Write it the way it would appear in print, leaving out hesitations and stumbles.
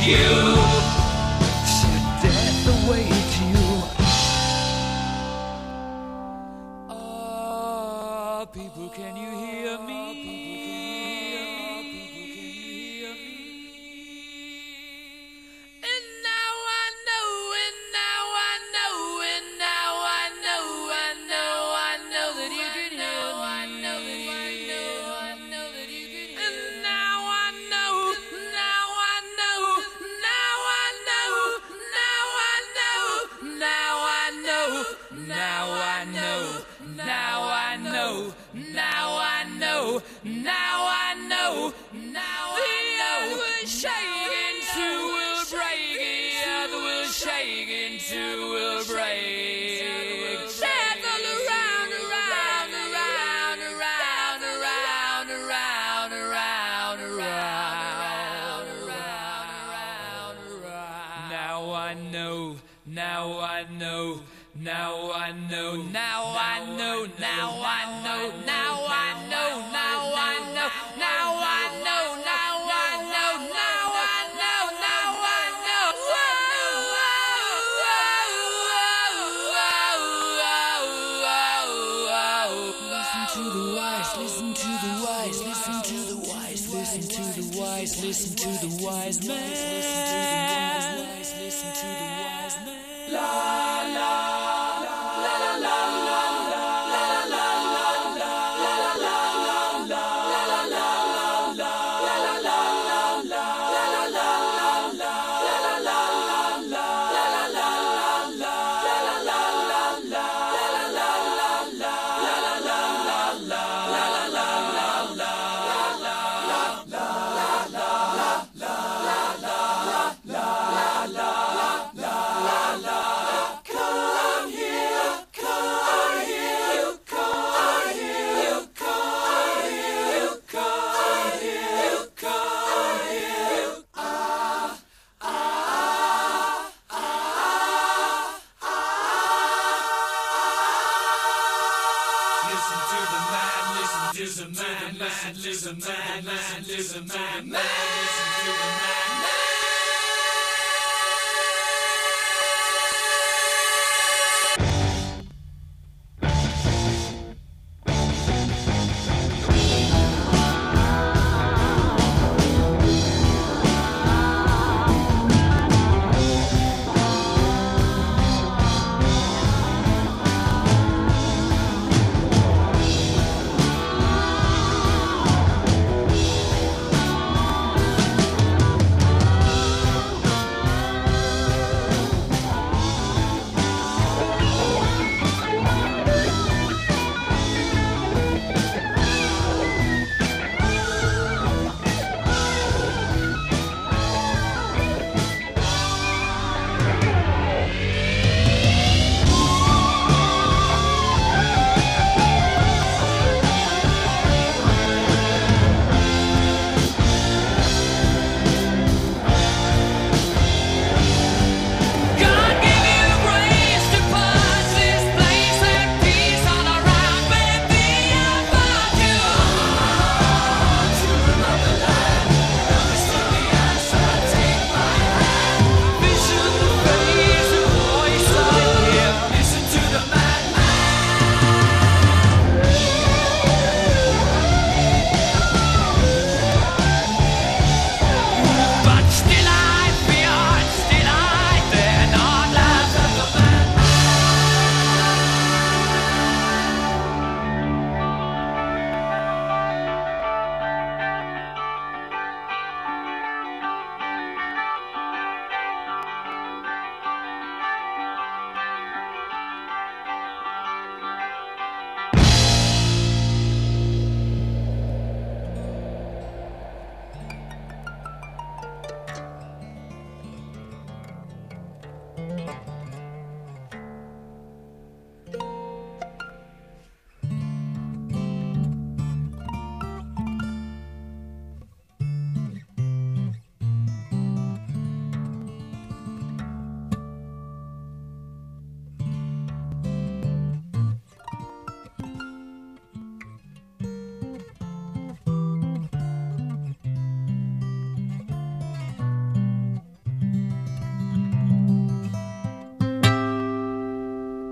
you. Should death await you? Oh, people, can you hear me? Now I know, the earth will shake in two, will break, the earth will shake in two, will break. Death all around, around, around, around, around, around, around, around, around, around. Now I know, now I know, now I know, now I know, now I know, now I know, now I know, now I know, now I know, now I know, now I know. Listen to the wise, listen to the wise, listen to the wise, listen to the wise, listen to the wise man. Listen to the wise man. La la. Listen to the man, listen to the man, listen to the man, listen to the man.